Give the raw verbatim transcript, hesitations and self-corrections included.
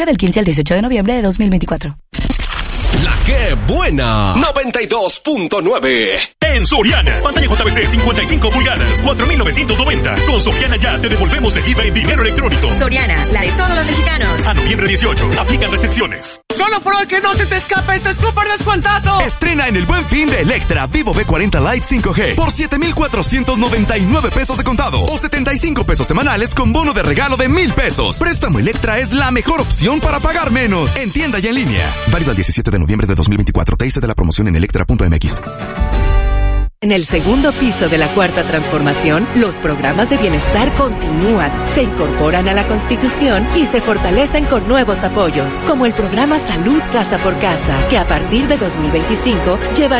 Del quince al dieciocho de noviembre de dos mil veinticuatro. La que buena, noventa y dos punto nueve. En Soriana, pantalla J V C cincuenta y cinco pulgadas, cuatro mil novecientos noventa. Con Soriana ya te devolvemos el I V A en dinero electrónico. Soriana, la de todos los mexicanos. A noviembre dieciocho, aplican restricciones. Solo por hoy, que no se te escape este súper descuentazo. Estrena en el Buen Fin de Electra Vivo B cuarenta Lite cinco G por siete mil cuatrocientos noventa y nueve pesos de contado o setenta y cinco pesos semanales con bono de regalo de mil pesos. Préstamo Electra es la mejor opción para pagar menos. En tienda y en línea. Válido el diecisiete de noviembre de dos mil veinticuatro. T I C de la promoción en electra punto m x. En el segundo piso de la Cuarta Transformación, los programas de bienestar continúan, se incorporan a la Constitución y se fortalecen con nuevos apoyos, como el programa Salud Casa por Casa, que a partir de dos mil veinticinco llevará